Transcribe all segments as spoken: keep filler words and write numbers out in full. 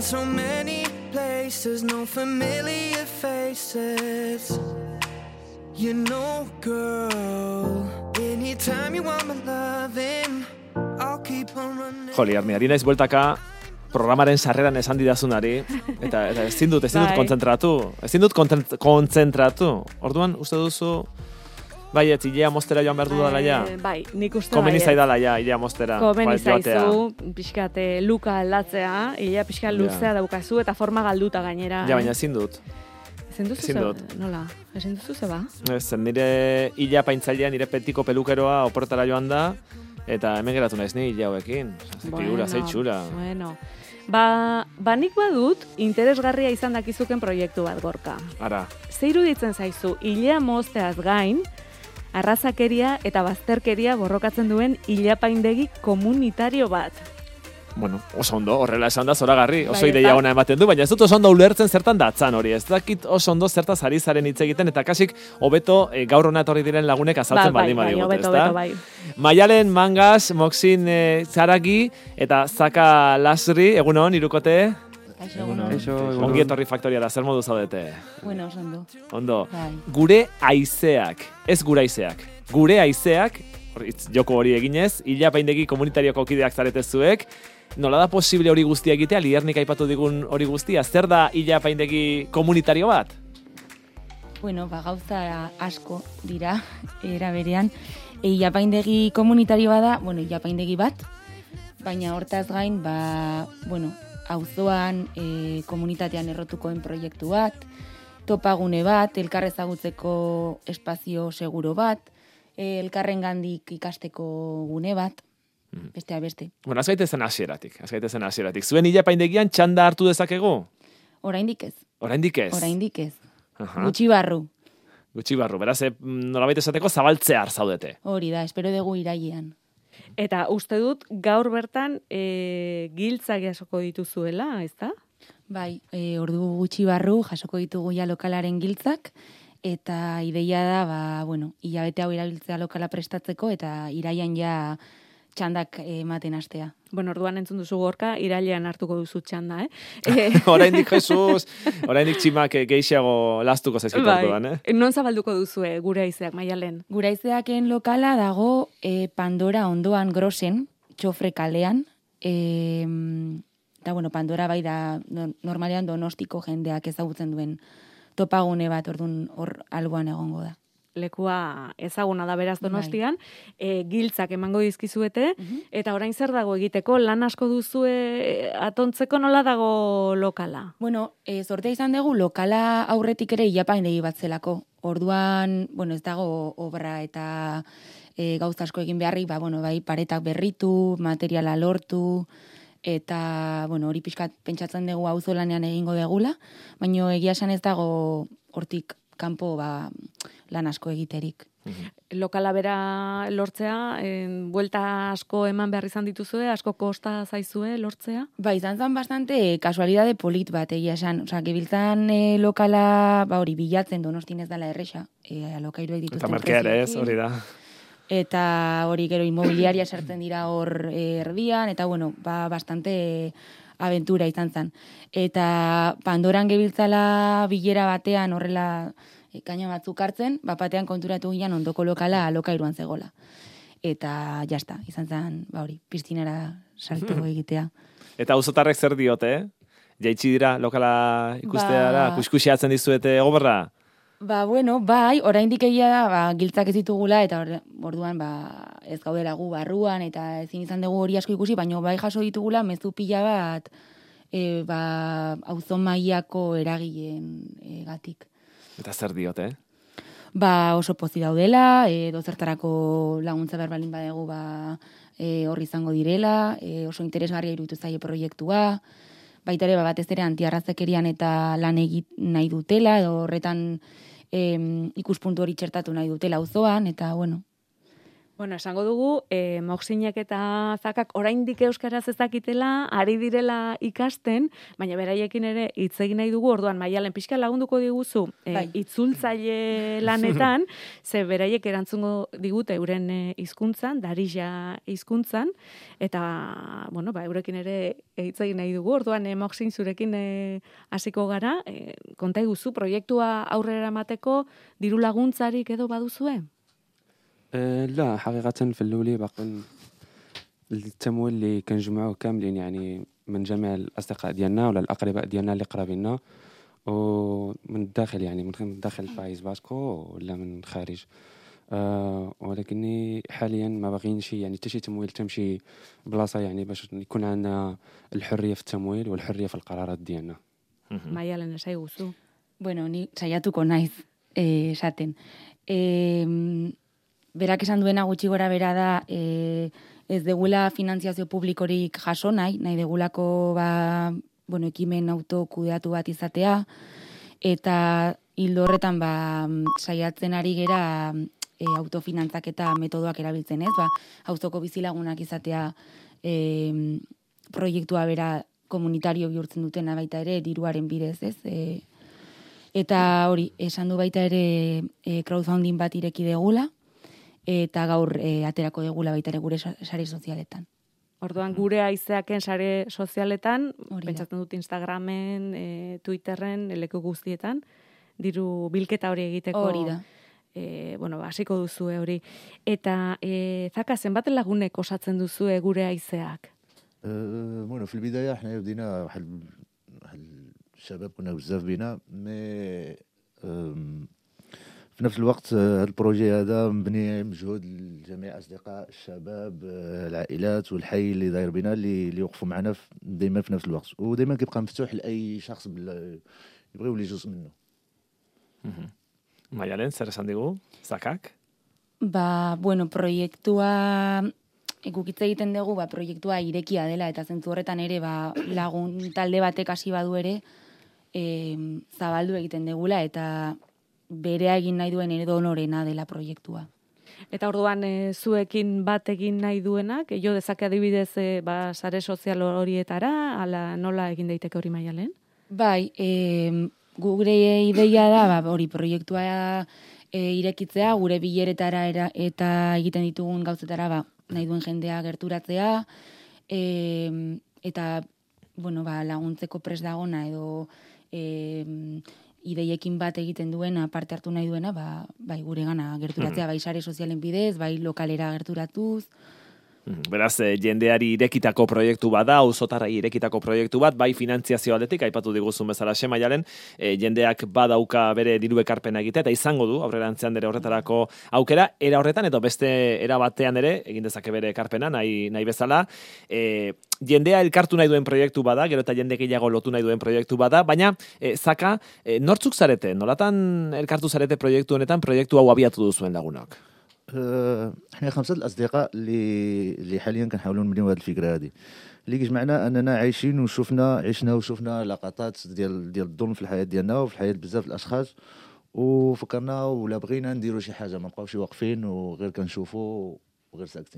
so many places, no familiar faces. You know, girl, anytime you want my loving, I'll keep on running. Joli, Armi, ari naiz bueltaka programaren sarreran esan didazunari, eta, eta ezin dut, ezin dut kontzentratu. Ezin dut kontzentratu. Orduan, uste duzu, bai, ez, ilea mostera joan behar du dala ja? Bai, nik uste Komeni zaidala ja, ilea mostera. Komeni zaizu, pixkate luka aldatzea, ilea pixkat luzea daukazu, eta forma galduta gainera. Ja, baina ezin dut. Ezin duzu Ezin ze, dut. nola? Ezin duzu ze ba? Ez, nire ilea paintzailean, nire petiko pelukeroa oportara joan da, eta hemen geratu naiz ni ilea hauekin. Figura, zeitxura. Bueno, ba, ba nik badut interesgarria izan dakizuken proiektu bat, Gorka. Ara. Ze iruditzen zaizu, ilea mozteaz gain, arrazakeria eta bazterkeria borrokatzen duen ilapaindegi komunitario bat. Bueno, oso ondo, horrela esan da zoragarri, oso bai, ideia eta... ona ematen du, baina ez dut oso ondo ulertzen zertan datzan hori, ez dakit oso ondo zertaz ari zaren hitz egiten, eta kasik hobeto e, gaur hona etorri diren lagunek azaltzen ba, baldin bai, badigut, bai, ez hobeto, da? hobeto, bai. Maialen Mangas, Moxin e, Zaragi, eta Zaka Lasri, egunon, irukote? Kaixo, Ongi etorri faktoriara, zer modu zaudete? Bueno, oso ondo. Ondo. Bai. Gure haizeak, ez gure haizeak, gure haizeak, joko hori eginez, ilapaindegi komunitarioko kideak zarete zuek, nola da posible hori guztia egitea, Liernik aipatu digun hori guztia, zer da ilapaindegi komunitario bat? Bueno, ba, gauza asko dira, era berean. E, ilapaindegi komunitarioa da, bueno, ilapaindegi bat, baina hortaz gain, ba, bueno, auzoan, e, komunitatean errotukoen proiektu bat, topagune bat, elkar ezagutzeko espazio seguro bat, e, elkarrengandik ikasteko gune bat, bestea beste. Bueno, az gaitezen hasieratik, az gaitezen hasieratik. Zuen ilapaindegian txanda hartu dezakegu? Oraindik ez. Oraindik ez? Oraindik ez. Aha. Gutxi barru. Gutxi barru, beraz, e, nolabait esateko zabaltzear zaudete. Hori da, espero dugu irailean. Eta uste dut gaur bertan e, giltzak jasoko dituzuela, ez da? Bai, e, ordu gutxi barru jasoko ditugu ja lokalaren giltzak, eta ideia da, ba, bueno, hilabete hau erabiltzea lokala prestatzeko, eta iraian ja txandak ematen hastea. Bueno, orduan entzun duzu Gorka, irailean hartuko duzu txanda, eh? Oraindik Jesus, oraindik tximak gehiago lastuko zaizkit bai. orduan, eh? Non zabalduko duzue gure haizeak, Maialen? Gure haizeaken lokala dago e, Pandora ondoan Grosen, Txofre kalean, e, eta bueno, Pandora bai da normalean Donostiko jendeak ezagutzen duen topagune bat, orduan hor alboan egongo da. Lekua ezaguna da beraz Donostian, e, giltzak emango dizkizuete, eta orain zer dago egiteko, lan asko duzue atontzeko, nola dago lokala? Bueno, e, sortea izan dugu lokala aurretik ere ilapaindegi bat zelako. Orduan, bueno, ez dago obra eta e, gauza asko egin beharrik, ba, bueno, bai, paretak berritu, materiala lortu, eta, bueno, hori pixkat pentsatzen dugu auzolanean egingo degula, baina egia esan ez dago hortik kanpo ba, lan asko egiterik. Lokala bera lortzea, en, buelta asko eman behar izan dituzue, asko kosta zaizue lortzea? Ba, izan zen bastante kasualidade polit bat, egia esan. Osa, gebiltzan e, lokala, ba, hori bilatzen Donostin ez dela erresa, e, alokairuek dituzten. Eta merkeare ez, hori da. Eta hori gero inmobiliaria sartzen dira hor e, erdian, eta bueno, ba, bastante aventura izan zen. Eta Pandoran gebiltzala bilera batean horrela e, kaina batzuk hartzen, bapatean konturatu ginen ondoko lokala alokairuan zegola. Eta jazta, izan zen, ba hori, piztinara salto egitea. Eta auzotarrek zer diote, eh? Jaitsi dira lokala ikusteara, ba... kuskusiatzen dizuete goberra? Ba, bueno, bai, oraindik egia da, ba, giltzak ez ditugula, eta orduan, ba, ez gaudela gu barruan, eta ezin izan dugu hori asko ikusi, baina bai jaso ditugula, mezu pila bat, e, ba, auzon mailako eragileen e, gatik. Eta zer diote, eh? Ba, oso pozi daudela, e, dozertarako laguntza berbalin badegu, ba, e, horri izango direla, e, oso interesgarria iruditu zaie proiektua, baita ere, ba, batez ere antiarrazakerian eta lan egit nahi dutela, edo horretan em, ikuspuntu hori txertatu nahi dutela auzoan, eta bueno. Bueno, esango dugu, e, Moxinek eta Zakak oraindik euskaraz ezakitela, ari direla ikasten, baina beraiekin ere hitz egin nahi dugu, orduan Maialen pixka lagunduko diguzu e, Bai. itzultzaile lanetan, ze beraiek erantzungo digute euren e, hizkuntzan, darija hizkuntzan, eta, bueno, ba, eurekin ere hitz egin nahi dugu, orduan e, Moxin zurekin e, hasiko gara, e, konta iguzu, proiektua aurrera emateko diru laguntzarik edo baduzue? أه لا حقيقة في الأولى باقي التمويل اللي كنجمعوه كاملين يعني من جميع الأصدقاء ديالنا ولا الأقرباء ديالنا اللي قرابيننا ومن الداخل يعني من داخل البايس باسكو ولا من خارج أه ولكني حاليا ما باغينش يعني حتى شي تمويل تمشي بلاصة يعني باش يكون عندنا الحرية في التمويل والحرية في القرارات ديالنا. Maialen esai guzu. Bueno, ni saiatuko naiz eh, esaten. Eh, berak esan duena gutxi gora bera da eh, ez degula finanziazio publikorik jaso nahi, nahi degulako ba, bueno, ekimen autokudeatu bat izatea, eta hildo horretan ba, saiatzen ari gera e, autofinantzak eta metodoak erabiltzen, ez? Ba, auzoko bizilagunak izatea e, proiektua bera komunitario bihurtzen dutena baita ere diruaren bidez, ez? E, eta hori, esan du baita ere e, crowdfunding bat ireki degula, eta gaur e, aterako degula baita ere gure sare sozialetan. Orduan gure aizeaken sare sozialetan, Hori da. pentsatzen dut Instagramen, e, Twitterren, leku guztietan, diru bilketa hori egiteko. Hori da. E, bueno, hasiko duzue hori. Eta e, Zaka, zenbat lagunek osatzen duzue gure aizeak? أه bueno في البداية احنا بدينا واحد واحد الشباب كنا بزاف بينا مي في نفس الوقت هذا البروجي هذا مبني مجهود لجميع اصدقاء الشباب العائلات والحي اللي داير بينا اللي اللي يوقفوا معنا دائما في نفس الوقت ودائما كيبقى مفتوح لاي شخص يبغي يولي جزء منه. Maialen, zer esan digu? Zakak? Ba, bueno, proiektua gukitze egiten dugu, ba, proiektua irekia dela, eta zentzu horretan ere, ba, lagun talde batek hasi badu ere, e, zabaldu egiten degula, eta berea egin nahi duen edo honorena dela proiektua. Eta orduan e, zuekin bat egin nahi duenak, e, jo dezake adibidez e, ba, sare sozial horietara, ala nola egin daiteke hori Maialen? Bai, e, gure ideia da, ba, hori proiektua e, irekitzea, gure bileretara era, eta egiten ditugun gauzetara, ba, nahi duen jendea gerturatzea, e, eta bueno, ba, laguntzeko prest dagona edo e, ideiekin bat egiten duena, parte hartu nahi duena, ba, bai gure gana gerturatzea, bai sare sozialen bidez, bai lokalera gerturatuz. Beraz, jendeari irekitako proiektu bat da, auzotarrei irekitako proiektu bat, bai finantziazio aldetik, aipatu diguzun bezala Maialen, e, jendeak badauka bere diru ekarpena egitea, eta izango du, aurrerantzean ere horretarako aukera, era horretan, edo beste era batean ere, egin dezake bere ekarpena, nahi, nahi bezala, e, jendea elkartu nahi duen proiektu bada, gero eta jende gehiago lotu nahi duen proiektu bada, baina, e, Zaka, e, nortzuk zarete, nolatan elkartu zarete proiektu honetan, proiektu hau abiatu duzuen lagunok? احنا خمسة الأصدقاء اللي اللي حاليا كنحاولوا نبنيو هذه الفكرة هذه اللي كيجمعنا أننا عايشين وشوفنا عشنا وشوفنا لقطات ديال ديال الظلم في الحياة ديالنا وفي الحياة بزاف الأشخاص وفكرنا ولا بغينا نديروا شي حاجة ما نبقاوش واقفين وغير كنشوفوا وغير ساكتين.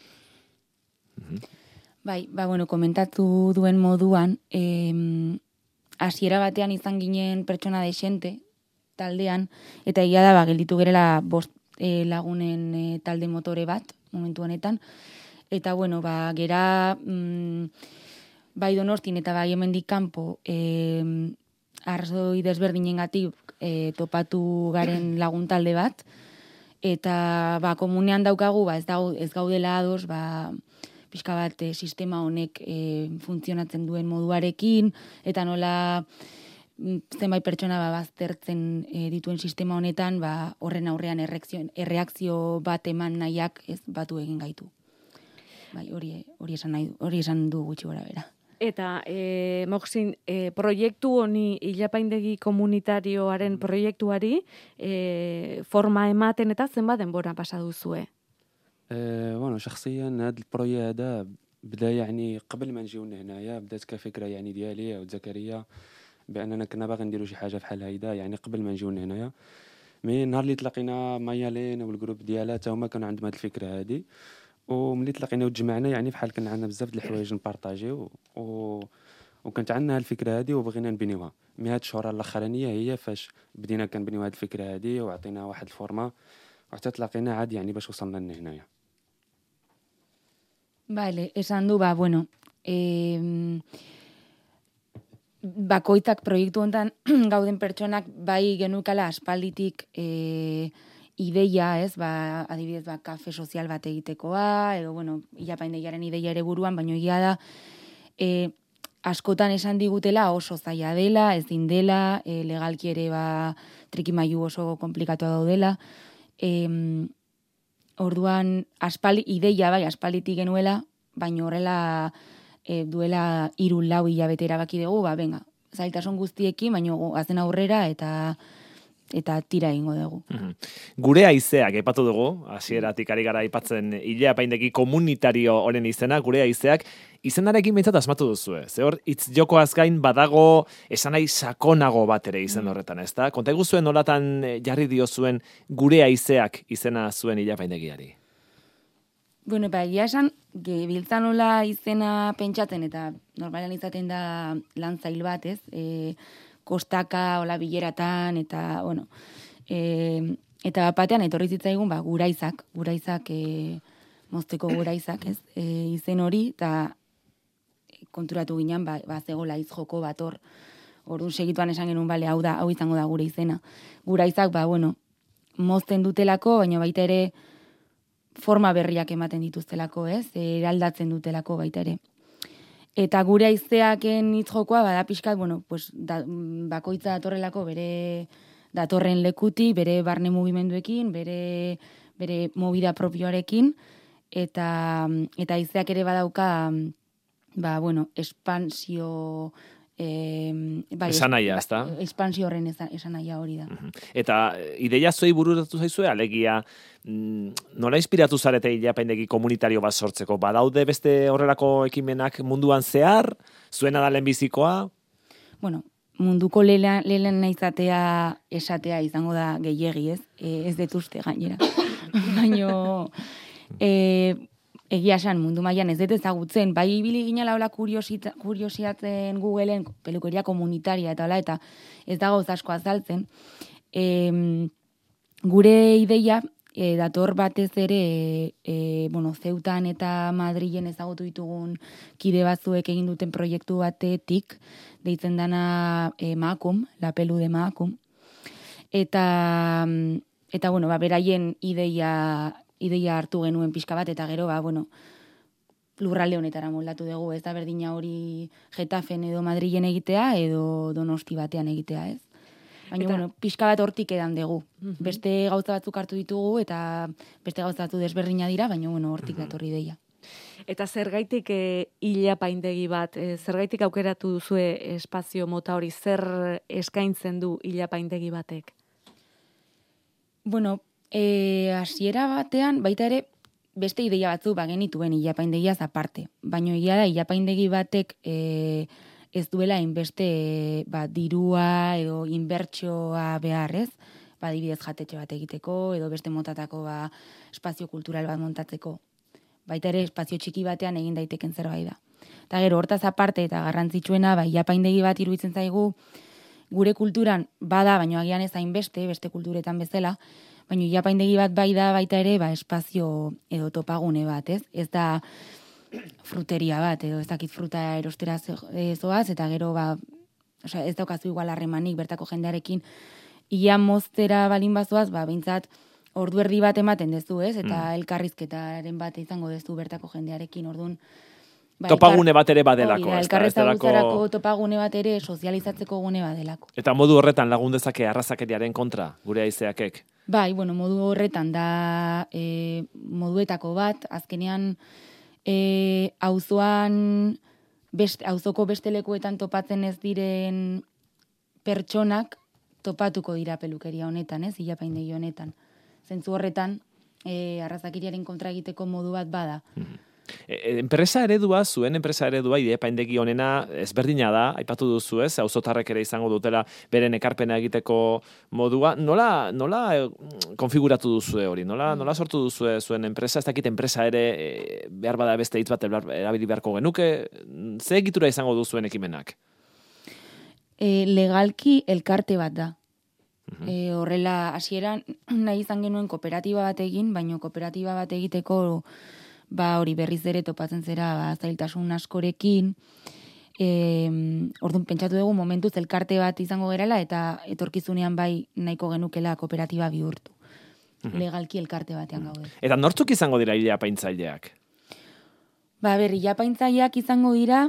Bai, ba, bueno, komentatu duen moduan, eh, hasiera batean izan ginen pertsona desente taldean, eta egia da, ba, gelditu gerela bost E, lagunen e, talde motore bat, momentu honetan. Eta, bueno, ba, gera mm, bai Donostin eta bai hemendik kanpo e, arrazoi desberdinengatik e, topatu garen lagun talde bat. Eta, ba, komunean daukagu, ba, ez, dago, ez gaudela ados, ba, pixka bat e, sistema honek e, funtzionatzen duen moduarekin, eta nola zenbait pertsona ba, baztertzen e, dituen sistema honetan, ba, horren aurrean erreakzio, erreakzio bat eman nahiak ez batu egin gaitu. Bai, hori, hori, esan, nahi, hori esan du gutxi gora bera. Eta, e, Moxin, e, proiektu honi, Illapaindegi komunitarioaren proiektuari, e, forma ematen eta zenbat denbora pasa duzue? أه وانا شخصيا هذا البروجي هذا بدا يعني قبل ما نجيو هنايا بدات كفكره يعني ديالي وزكريا باننا كنا باغي نديروا شي حاجه بحال هيدا يعني قبل ما نجيو هنايا مي نهار اللي تلاقينا ميالين والجروب ديالها حتى هما كانوا عندهم هذه الفكره هذه، وملي تلاقينا وتجمعنا يعني بحال كان عندنا بزاف د الحوايج نبارطاجيو و وكانت عندنا الفكره هذه وبغينا نبنيوها. مي هاد الشهور الاخرانيه هي فاش بدينا كنبنيو هاد الفكره هذه وعطينا واحد الفورما وحتى تلاقينا عاد يعني باش وصلنا لهنايا. Vale, esan du, ba, bueno, eh, bakoitzak proiektu hontan gauden pertsonak bai genukala aspalditik eh, ideia, ez, ba, adibidez, ba, kafe sozial bat egitekoa, edo, bueno, ilapaindegiaren ideia ere buruan, baina egia da, eh, askotan esan digutela oso zaila dela, ezin dela, eh, legalki ere ba, trikimailu oso komplikatua daudela, eh, orduan, aspaldi, ideia bai, aspalditik genuela, baina horrela e, duela hiru lau hilabete erabaki dugu, ba, venga, zailtasun guztiekin, baina azen aurrera eta eta tira egingo dugu. Mm-hmm. Gure haizeak aipatu dugu, hasieratik ari gara aipatzen Ile-apaindegi komunitario honen izena, gure haizeak, izenarekin behintzat asmatu duzue. Ze hor, hitz jokoaz gain badago esanai sakonago bat ere izen horretan, ez da? Konta eguzuen nolatan jarri diozuen gure haizeak izena zuen Ile-apaindegiari? Bueno, ba, egia esan, biltzan nola izena pentsatzen, eta normalean izaten da lan zail bat, ez? E, kostaka, hola bileratan, eta, bueno, e, eta batean etorri zitzaigun, ba, guraizak, guraizak, e, mozteko guraizak, ez? E, izen hori, eta konturatu ginen, ba, ba zegoela hitz joko bat hor, orduan segituan esan genuen, bale, hau da, hau izango da gure izena. Guraizak, ba, bueno, mozten dutelako, baina baita ere, forma berriak ematen dituztelako, ez? Eraldatzen dutelako baita ere. Eta gure haizeaken hitz jokoa, bada pixkat, bueno, pues, da, bakoitza datorrelako bere datorren lekuti, bere barne mugimenduekin, bere, bere movida propioarekin, eta, eta haizeak ere badauka, ba, bueno, espansio... Eh, bai, esanaia, ez da? Espansio horren esanaia hori da. Eta ideia zuei bururatu zaizue, alegia, nola inspiratu zarete Ile-apaindegi komunitario bat sortzeko? Badaude beste horrelako ekimenak munduan zehar? Zuena da lehenbizikoa? Bueno, munduko lehen izatea esatea izango da gehiegi, ez? E, ez detuzte gainera. Baina... E, egia esan, mundu mailan ez dut ezagutzen, bai ibili ginela hola kuriosiatzen Googleen pelukeria komunitaria eta hola, eta ez da gauza asko azaltzen. E, gure ideia, e, dator batez ere, e, bueno, Zeutan eta Madrilen ezagutu ditugun kide batzuek egin duten proiektu batetik, deitzen dana e, Maakum, la pelu de Maakum. Eta, eta bueno, ba, beraien ideia... ideia hartu genuen pixka bat, eta gero, ba, bueno, lurralde honetara moldatu dugu, ez da berdina hori Getafen edo Madrilen egitea, edo Donosti batean egitea, ez? Baina, eta... bueno, pixka bat hortik edan dugu. Uh-huh. Beste gauza batzuk hartu ditugu, eta beste gauza batzu desberdina dira, baina, bueno, hortik uh-huh. datorri deia. Eta zergaitik e, Ile-apaindegi bat, e, zergaitik aukeratu duzue espazio mota hori, zer eskaintzen du Ile-apaindegi batek? Bueno, E, hasiera batean, baita ere, beste ideia batzu bagenituen Ile-apaindegiaz aparte. Baina egia da, Ile-apaindegi batek e, ez duela inbeste e, ba, dirua edo inbertsioa beharrez, ba, adibidez jatetxe bat egiteko, edo beste motatako ba, espazio kultural bat montatzeko. Baita ere, espazio txiki batean egin daiteken zerbait da. Eta gero, hortaz aparte eta garrantzitsuena, ba, Ile-apaindegi bat iruditzen zaigu, gure kulturan bada, baina agian ez hainbeste, beste kulturetan bezala, baina Ile-apaindegi bat bai da baita ere, ba, espazio edo topagune bat, ez? Ez da fruteria bat, edo ez dakit fruta erostera zoaz, eta gero, ba, osea, ez daukazu igual harremanik bertako jendearekin, ia moztera balin bazoaz, ba, behintzat, ordu erdi bat ematen dezu, ez? Eta mm. elkarrizketaren bat izango dezu bertako jendearekin, orduan, ba, topagune bat ere badelako. Hori da, elkarrezagutzarako topagune bat ere sozializatzeko gune badelako. Eta modu horretan lagun dezake arrazakeriaren kontra, gure haizeakek? Bai, bueno, modu horretan da e, moduetako bat, azkenean e, auzoan best, auzoko beste lekuetan topatzen ez diren pertsonak topatuko dira pelukeria honetan, ez, Ile-apaindegi honetan. Zentzu horretan, e, arrazakeriaren kontra egiteko modu bat bada. Mm-hmm. E, enpresa eredua, zuen enpresa eredua, Ileapaindegi honena ezberdina da, aipatu duzu ez, auzotarrek ere izango dutela beren ekarpena egiteko modua. Nola, nola eh, konfiguratu duzue hori? Nola, nola sortu duzue zuen enpresa? Ez dakit enpresa ere eh, behar bada beste hitz bat erabili beharko genuke. Ze egitura izango duzuen ekimenak? E, legalki elkarte bat da. E, horrela, hasieran nahi izan genuen kooperatiba bat egin, baina kooperatiba bat egiteko ba hori berriz ere topatzen zera ba, zailtasun askorekin. E, orduan pentsatu dugu momentuz elkarte bat izango gerala eta etorkizunean bai nahiko genukela kooperatiba bihurtu. Mm-hmm. Legalki elkarte batean gaude. Eta nortzuk izango dira ileapaintzaileak? Ba ber, ileapaintzaileak izango dira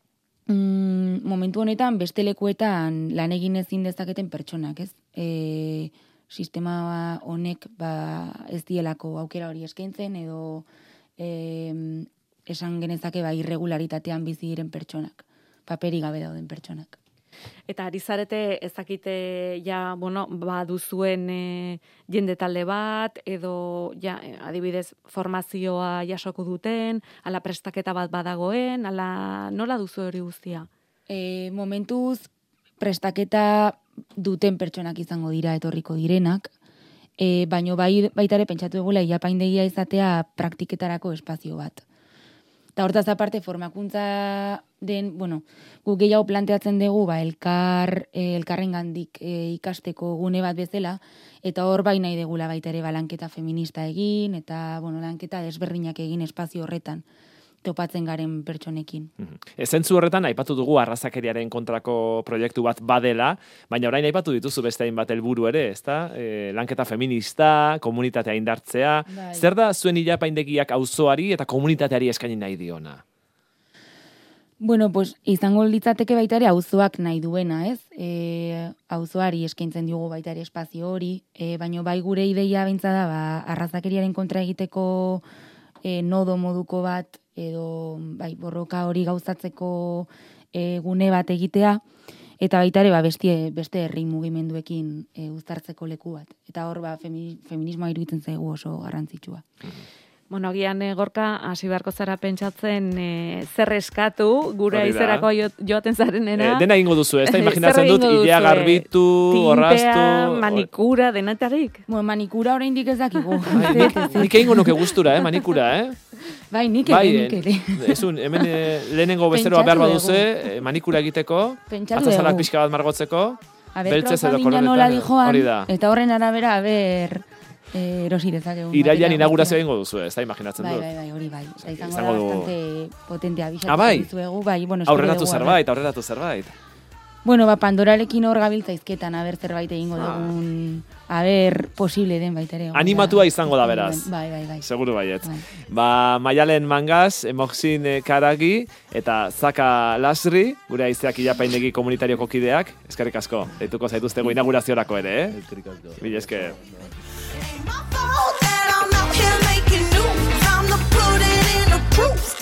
mm, momentu honetan beste lekuetan lan egin ezin dezaketen pertsonak, ez? E, sistema honek ba, ez dielako aukera hori eskaintzen edo e, esan genezake ba, irregularitatean bizi diren pertsonak, paperi gabe dauden pertsonak. Eta ari zarete ezakite ja, bueno, ba duzuen e, jende talde bat edo ja, adibidez formazioa jasoko duten, ala prestaketa bat badagoen, ala nola duzu hori guztia? E, momentuz prestaketa duten pertsonak izango dira etorriko direnak, e, baino bai, baita ere pentsatu egula ileapaindegia izatea praktiketarako espazio bat. Eta hortaz aparte formakuntza den, bueno, guk gehiago planteatzen dugu, ba, elkar, e, elkarren gandik e, ikasteko gune bat bezala, eta hor bai nahi degula baita ere ba, lanketa feminista egin, eta bueno, lanketa desberdinak egin espazio horretan topatzen garen pertsonekin. Mm-hmm. Zentzu horretan, aipatu dugu arrazakeriaren kontrako proiektu bat badela, baina orain aipatu dituzu beste hainbat helburu ere, ezta? E, lanketa feminista, komunitatea indartzea. Bai. Zer da zuen ileapaindegiak auzoari eta komunitateari eskaini nahi diona? Bueno, pues izango litzateke baita ere auzoak nahi duena, ez? E, auzoari eskaintzen diogu baita ere espazio hori, e, baino bai gure ideia bentsa da, ba, arrazakeriaren kontra egiteko e, nodo moduko bat edo bai, borroka hori gauzatzeko e, gune bat egitea, eta baita ere ba, beste, beste herri mugimenduekin e, uztartzeko leku bat. Eta hor ba, femi, feminismoa iruditzen zaigu oso garrantzitsua. Bueno, agian e, Gorka, hasi beharko zara pentsatzen e, zer eskatu, gure aizerako jo, joaten zarenena. E, dena egingo duzu, ez da imaginatzen dut, ilea garbitu, orraztu... Tinpea, manikura, denetarik. Bueno, manikura oraindik ez dakigu. Nik egingo nuke gustura, eh, manikura, eh? Bai, nik ere, nik ere. Ezun, hemen e, lehenengo bezeroa behar baduze, e, manikura egiteko, atzazalak pixka bat margotzeko, beltzez edo koronetan, hori da. Eta horren arabera, aber... Eh, erosi dezakegu. Irailan inaugurazio egingo duzu, ez da imaginatzen bai, dut. Bai, bai, hori bai. Eta izango, izango da bastante potentea bisatu ah, bai? dizuegu. Bai, bueno, aurreratu zerbait, aurreratu zerbait. Bueno, ba, Pandorarekin hor gabiltza izketan, aber zerbait egingo ah. dugun, aber posible den baita ere. Animatua izango da, beraz. Bai, bai, bai. Seguru baiet. Bai. Ba, Maialen Mangaz, Moksin Karagi, eta Zaka Lasri, gure aizeak ileapaindegi komunitarioko kideak, eskerrik asko, deituko zaituztego inauguraziorako ere, eh? Eskerrik asko. Mila esker. I'm not here making news. I'm the put it in the proof.